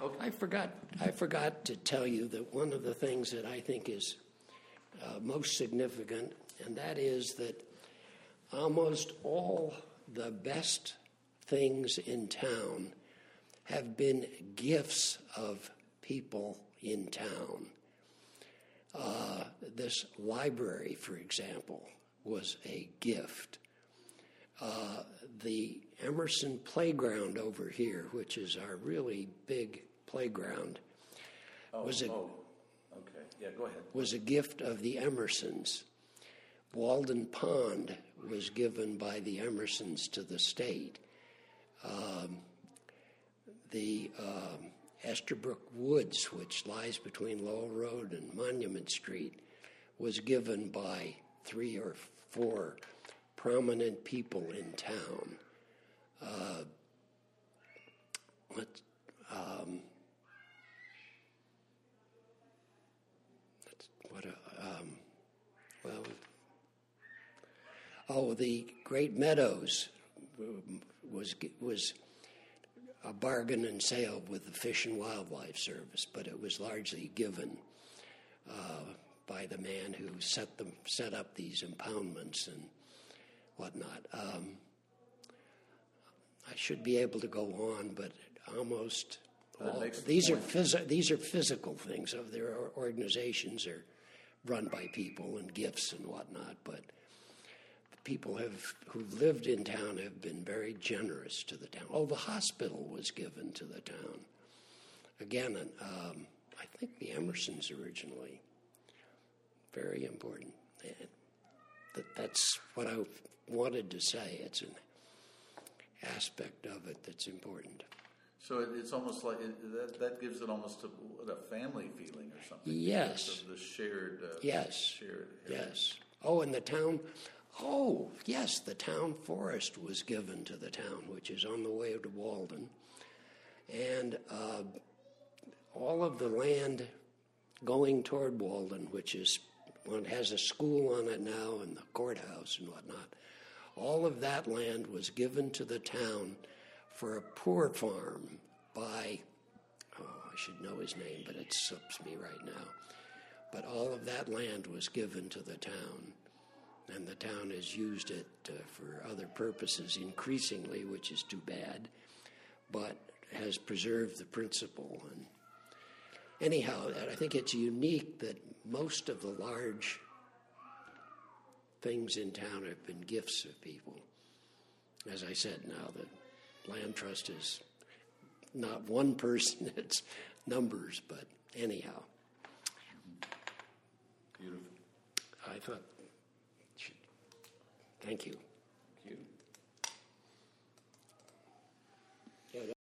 Okay. I forgot to tell you that one of the things that I think is most significant, and that is that almost all the best things in town have been gifts of people in town. This library, for example, was a gift. The Emerson Playground over here, which is our really big playground, Okay. Yeah, go ahead. was a gift of the Emersons. Walden Pond was given by the Emersons to the state. The Esterbrook Woods, which lies between Lowell Road and Monument Street, was given by 3 or 4 prominent people in town. The Great Meadows was a bargain and sale with the Fish and Wildlife Service, but it was largely given by the man who set up these impoundments and whatnot. I should be able to go on, but almost all these are physical things. Of their organizations are run by people and gifts and whatnot, but people who've lived in town have been very generous to the town. The hospital was given to the town. Again, I think the Emersons originally. Very important. That's what I wanted to say. It's an aspect of it that's important. So it's almost like that gives it almost a family feeling or something. Yes. The shared. Yes. Shared. Yes. And the town. Yes, the town forest was given to the town, which is on the way to Walden, and all of the land going toward Walden, which is one has a school on it now and the courthouse and whatnot. All of that land was given to the town for a poor farm by, I should know his name, but it slips me right now. But all of that land was given to the town, and the town has used it for other purposes increasingly, which is too bad, but has preserved the principle. And anyhow, I think it's unique that most of the large things in town have been gifts of people. As I said, now the land trust is not one person, it's numbers, but anyhow. Beautiful. I thought, thank you.